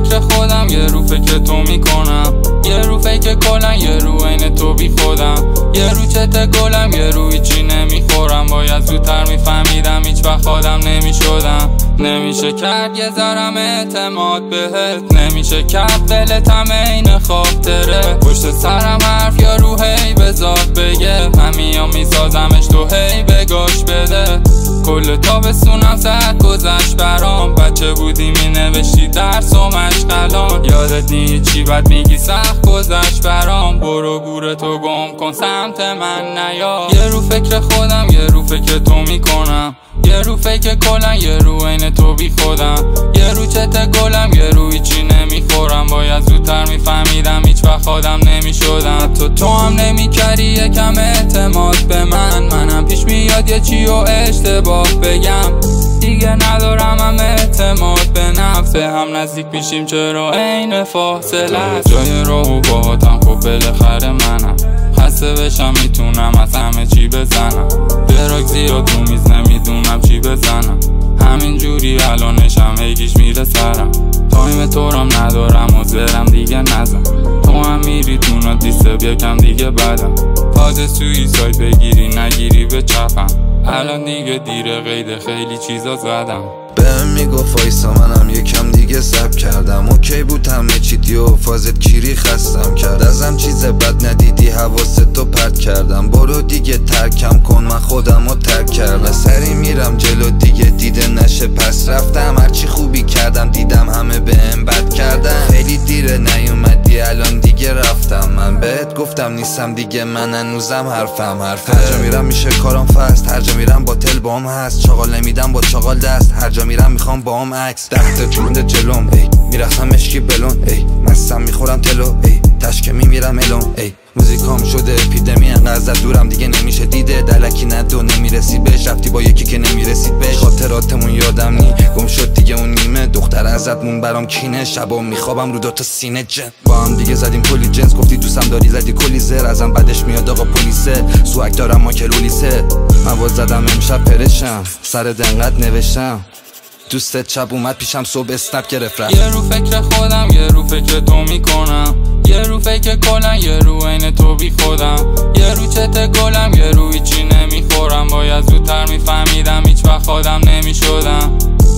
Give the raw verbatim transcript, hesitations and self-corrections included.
فکر خودم، یه رو فکر تو میکنم، یه رو فکر کلن، یه رو عین تو بی خودم، یه رو چته گلم، یه رو هیچی نمیخورم. باید زودتر میفهمیدم هیچ وقت آدم نمیشدم. نمیشه کرد یه ذرم اعتماد بهت، نمیشه کرد دلتم این خاطره. پشت سرم حرف یا رو هی بذار بگه، من میام میسازمش تو هی بگاش بده. کل تابستونم زد گذشت برام، بچه بودی می نوشتی درس و مشغلان. یادت نی چی بد میگی سخت گذشت برام، برو گور تو گم کن سمت من نیا. یه رو فکر خودم، یه رو فکر تو میکنم، یه رو فکر کلن، یه رو عین تو بی خودم، یه رو چته گلم، یه رو هیچی نمیخورم. باید زودتر میفهمیدم هیچ وقت آدم نمیشدم. تو تو هم نمیکردی یکم اعتماد به من، منم پیش میاد یه چی و اشتباه بگم. دیگه ندارم هم اعتماد به نفس، هم نزدیک میشیم چرا عین فاصله است. جای راهو باهاتم خب بالاخره منم، خسته بشم میتونم از همه چی بزنم. براک زیاد تو میز نمیدونم چی بزنم، همین جوری الانشم هیگیش میره سرم. تایم تورم ندارم و زرم دیگه نزن، تو هم میری تو نادیسته بیکم دیگه بدم. فاز سویساید بگیری نگیری به چپم، الان دیگه دیره قید خیلی چیزا زدم. بهم میگفت وایسا منم یکم دیگه سب کردم، اوکی بود همه چی دیو فازت کیری خستم کرد. ازم چیز بد ندیدی حواست تو پرت کردم، برو دیگه ترکم کن من خودم رو ترک کردم. سری میرم جلو دیگه دیده نشه پس رفتم، هرچی خوبی کردم دیدم همه بهم بد کردم. خیلی دیره نیومدی الان دیگه رفتم، من بهت گفتم نیستم دیگه من هنوزم حرفم حرفه. هر جا میرم میشه کارم فست، هر جا میرم با تل بام هست، چاقال نمیدم با چاقال دست، هر جا میرم میخوام باهم عکس. ده تا جونده جلوم ای میرفتم مشکی بلون ای، مستم میخورم تلو ای تشکه میمیرم الون ای. موزیکام شده اپیدمی انقدر دورم دیگه نمیشه دیده، دلکی ندو نمیرسی بهش، رفتی با یکی که نمیرسید بهش. خاطراتمون یادم نی گم شد دیگه اون نیمه، دختر ازت مون برام کینه، شبا میخوابم رو دوتا سینه جن. با هم دیگه زدیم کلی جنس، گفتی دوستم داری زدی کلی زر، ازم بعدش میاد آقا پلیسه، سوک دارم ما کلولیسه. من باز زدم امشب پرشم سر دنقت نوشتم، دوستت شب اومد پیشم صبح اسنپ گرفت رفت. یه رو فکر خودم، یه رو فکر تو میکنم، یه رو فکر کلن، یه رو عین تو بی خودم، یه رو چته گلم، یه رو هیچی نمیخورم. باید زودتر میفهمیدم هیچ وقت آدم نمیشدم.